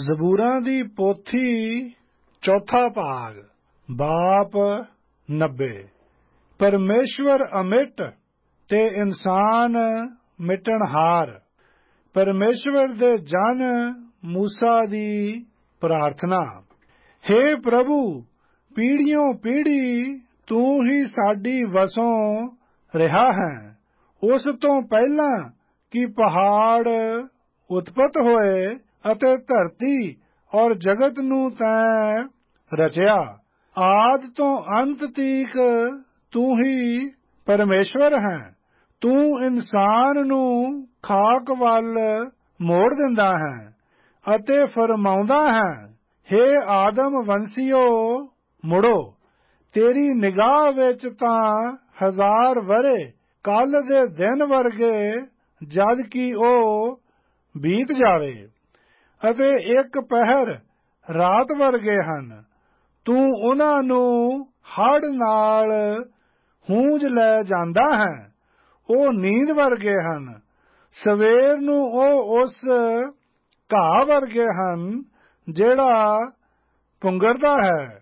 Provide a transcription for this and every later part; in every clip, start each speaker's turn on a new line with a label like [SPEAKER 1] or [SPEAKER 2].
[SPEAKER 1] ਜ਼ਬੂਰਾਂ ਦੀ ਪੋਥੀ ਚੌਥਾ ਭਾਗ ਬਾਪ 90। ਪਰਮੇਸ਼ਵਰ ਅਮਿਟ ਤੇ ਇਨਸਾਨ ਮਿਟਣਹਾਰ। ਪਰਮੇਸ਼ਵਰ ਦੇ ਜਨ ਮੂਸਾ ਦੀ ਪ੍ਰਾਰਥਨਾ। ਹੇ ਪ੍ਰਭੂ, ਪੀੜ੍ਹੀਓਂ ਪੀੜ੍ਹੀ ਤੂੰ ਹੀ ਸਾਡੀ ਵਸੋਂ ਰਿਹਾ ਹੈ। ਉਸ ਤੋਂ ਪਹਿਲਾਂ ਕਿ ਪਹਾੜ ਉਤਪਤ ਹੋਏ ਅਤੇ ਧਰਤੀ ਔਰ ਜਗਤ ਨੂੰ ਤੈਂ ਰਚਿਆ, ਆਦਿ ਤੋਂ ਅੰਤ ਤੀਕ ਤੂੰ ਹੀ ਪਰਮੇਸ਼ਵਰ ਹੈ। ਤੂੰ ਇਨਸਾਨ ਨੂੰ ਖਾਕ ਵੱਲ ਮੋੜ ਦਿੰਦਾ ਹੈ ਅਤੇ ਫਰਮਾਉਂਦਾ ਹੈ, ਹੇ ਆਦਮ ਵੰਸ਼ੀਓ, ਮੁੜੋ। ਤੇਰੀ ਨਿਗਾਹ ਵਿੱਚ ਤਾਂ 1000 ਵਰ੍ਹੇ ਕੱਲ ਦੇ ਦਿਨ ਵਰਗੇ ਜਦ ਕਿ ਉਹ ਬੀਤ ਜਾਵੇ, ਅਤੇ ਇੱਕ ਪਹਿਰ ਰਾਤ ਵਰਗੇ ਹਨ। ਤੂੰ ਉਹਨਾਂ ਨੂੰ ਹੜ੍ਹ ਨਾਲ ਹੂੰਝ ਲੈ ਜਾਂਦਾ ਹੈ। ਉਹ ਨੀਂਦ ਵਰਗੇ ਹਨ। ਸਵੇਰ ਨੂੰ ਉਹ ਉਸ ਘਾਹ ਵਰਗੇ ਹਨ ਜਿਹੜਾ ਪੁੰਗਰਦਾ ਹੈ।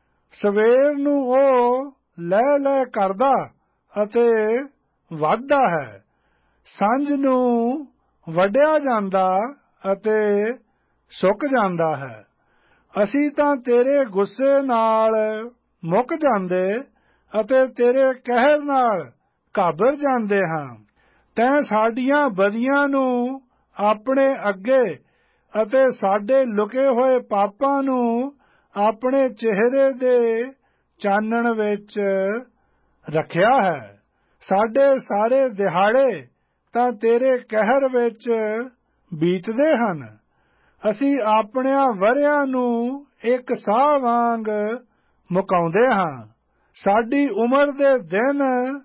[SPEAKER 1] ਸਵੇਰ ਨੂੰ ਉਹ ਲੈ ਕਰਦਾ ਅਤੇ ਵੱਧਦਾ ਹੈ। ਸੰਝ ਨੂੰ ਵੱਢਿਆ ਜਾਂਦਾ ਅਤੇ ਸੁੱਕ ਜਾਂਦਾ ਹੈ। ਅਸੀਂ ਤਾਂ ਤੇਰੇ ਗੁੱਸੇ ਨਾਲ ਮੁੱਕ ਜਾਂਦੇ ਅਤੇ ਤੇਰੇ ਕਹਿਰ ਨਾਲ ਘਾਬਰ ਜਾਂਦੇ ਹਾਂ। ਤੈਂ ਸਾਡੀਆਂ ਬਦੀਆਂ ਨੂੰ ਆਪਣੇ ਅੱਗੇ ਅਤੇ ਸਾਡੇ ਲੁਕੇ ਹੋਏ ਪਾਪਾਂ ਨੂੰ ਆਪਣੇ ਚਿਹਰੇ ਦੇ ਚਾਨਣ ਵਿੱਚ ਰੱਖਿਆ ਹੈ। ਸਾਡੇ ਸਾਰੇ ਦਿਹਾੜੇ ਤਾਂ ਤੇਰੇ ਕਹਿਰ ਵਿੱਚ ਬੀਤਦੇ ਹਨ। ਅਸੀਂ ਆਪਣਿਆਂ ਵਰ੍ਹਿਆਂ ਨੂੰ ਇੱਕ ਸਾਹ ਵਾਂਗ ਮੁਕਾਉਂਦੇ ਹਾਂ। ਸਾਡੀ ਉਮਰ ਦੇ ਦਿਨ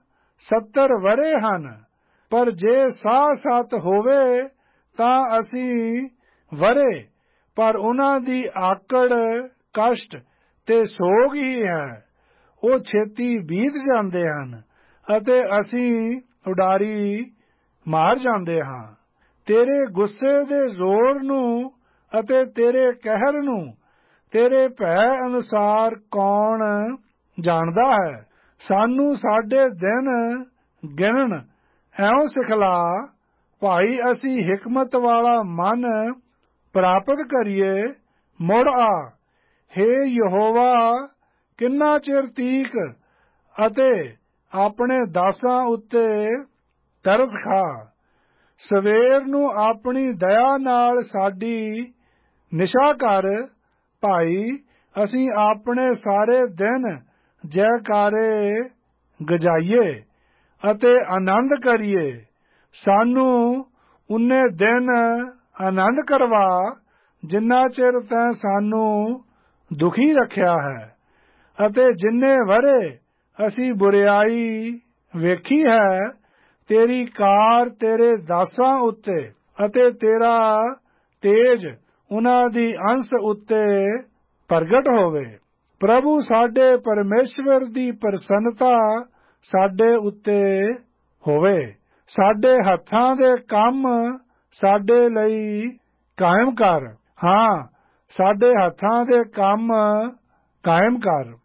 [SPEAKER 1] 70 ਵਰ੍ਹੇ ਹਨ, ਪਰ ਜੇ ਸਾਹ 7 ਹੋਵੇ ਤਾਂ ਅਸੀਂ ਵਰ੍ਹੇ, ਪਰ ਉਹਨਾਂ ਦੀ ਆਕੜ ਕਸ਼ਟ ਤੇ ਸੋਗ ਹੀ ਹੈ। ਉਹ ਛੇਤੀ ਬੀਤ ਜਾਂਦੇ ਹਨ ਅਤੇ ਅਸੀਂ ਉਡਾਰੀ ਮਾਰ ਜਾਂਦੇ ਹਾਂ। ਤੇਰੇ ਗੁੱਸੇ ਦੇ ਜ਼ੋਰ ਨੂੰ ਅਤੇ ਤੇਰੇ ਕਹਿਰ ਨੂੰ ਤੇਰੇ ਭੈ ਅਨੁਸਾਰ ਕੌਣ ਜਾਣਦਾ ਹੈ। ਸਾਨੂੰ ਸਾਡੇ ਦਿਨ ਗਿਣਨ ਇਉਂ ਸਿਖਲਾ, ਭਾਈ ਅਸੀਂ ਹਿਕਮਤ ਵਾਲਾ ਮਨ ਪ੍ਰਾਪਤ ਕਰੀਏ। ਮੁੜ ਆ, ਹੇ ਯਹੋਵਾ, ਕਿੰਨਾ ਚਿਰ ਤੀਕ, ਅਤੇ ਆਪਣੇ ਦਾਸਾਂ ਉੱਤੇ ਤਰਸ ਖਾ। ਸਵੇਰ ਨੂੰ ਆਪਣੀ ਦਇਆ ਨਾਲ ਸਾਡੀ ਨਿਸ਼ਾ ਕਰ। ਭਾਈ ਅਸੀਂ ਆਪਣੇ ਸਾਰੇ ਦਿਨ ਜੈਕਾਰੇ ਗਜਾਈਏ ਅਤੇ ਆਨੰਦ ਕਰੀਏ। ਸਾਨੂੰ ਉਨੇ ਦਿਨ ਆਨੰਦ ਕਰਵਾ ਜਿੰਨਾ ਚਿਰ ਤੈਂ ਸਾਨੂੰ ਦੁਖੀ ਰੱਖਿਆ ਹੈ, ਅਤੇ ਜਿੰਨੇ ਵਰ੍ਹੇ ਅਸੀਂ ਬੁਰਿਆਈ ਵੇਖੀ ਹੈ। ਤੇਰੀ ਕਾਰ ਤੇਰੇ ਦਾਸਾਂ ਉੱਤੇ ਅਤੇ ਤੇਰਾ ਤੇਜ ਉਹਨਾਂ ਦੀ ਅੰਸ਼ ਉੱਤੇ ਪ੍ਰਗਟ ਹੋਵੇ। ਪ੍ਰਭੂ ਸਾਡੇ ਪਰਮੇਸ਼ਵਰ ਦੀ ਪ੍ਰਸੰਨਤਾ ਸਾਡੇ ਉੱਤੇ ਹੋਵੇ। ਸਾਡੇ ਹੱਥਾਂ ਦੇ ਕੰਮ ਸਾਡੇ ਲਈ ਕਾਇਮ ਕਰ। ਹਾਂ, ਸਾਡੇ ਹੱਥਾਂ ਦੇ ਕੰਮ ਕਾਇਮ ਕਰ।